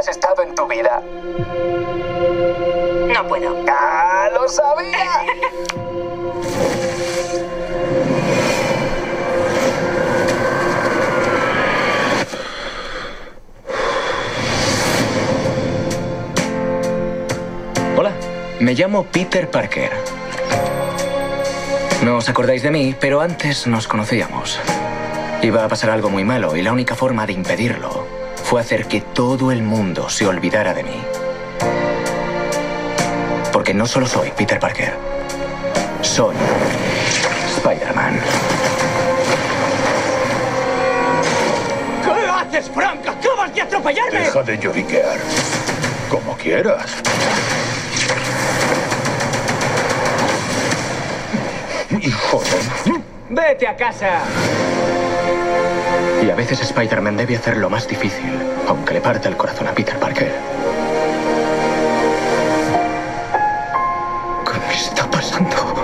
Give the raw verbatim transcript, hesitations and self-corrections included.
estado en tu vida? No puedo. ¡Ah, lo sabía! Hola, me llamo Peter Parker. No os acordáis de mí, pero antes nos conocíamos. Iba a pasar algo muy malo y la única forma de impedirlo fue hacer que todo el mundo se olvidara de mí. Porque no solo soy Peter Parker, soy Spider-Man. ¿Qué haces, Frank? ¡Acabas de atropellarme! Deja de lloriquear. Como quieras. Hijo de... ¡Vete a casa! Y a veces Spider-Man debe hacer lo más difícil, aunque le parta el corazón a Peter Parker. ¿Qué me está pasando?